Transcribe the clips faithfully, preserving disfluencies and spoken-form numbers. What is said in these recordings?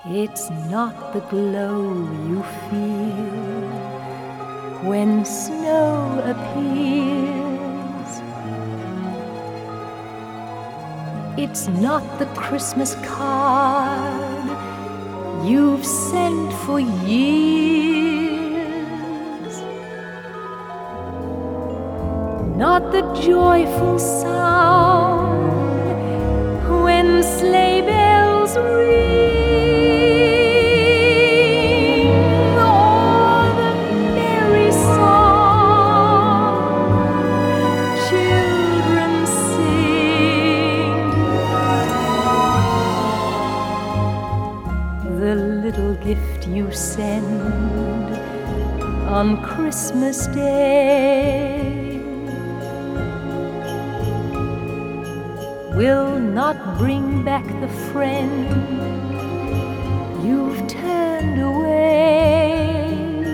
It's not the glow you feel when snow appears. It's not the Christmas card you've sent for years. Not the joyful sound when sleigh bells ring. The little gift you send on Christmas Day will not bring back the friend you've turned away.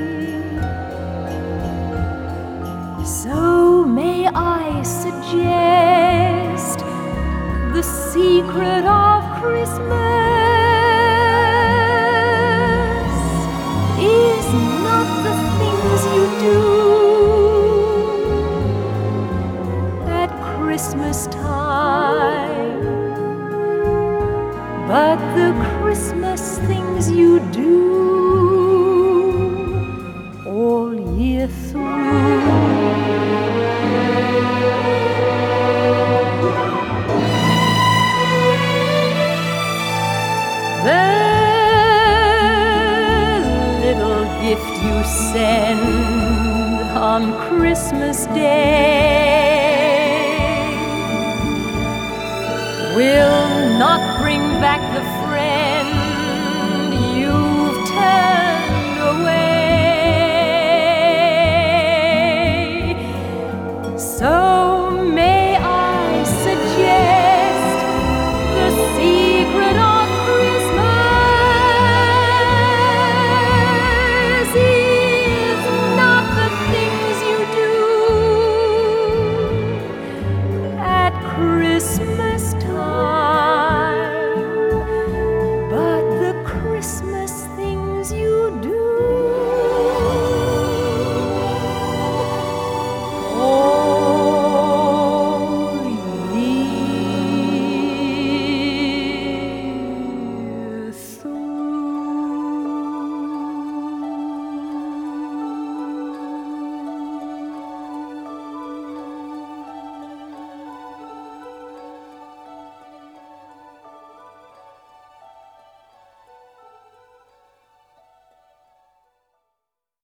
So may I suggest the secret of Christmas Christmas time, but the Christmas things you do all year through. The little gift you send on Christmas Day will not bring back the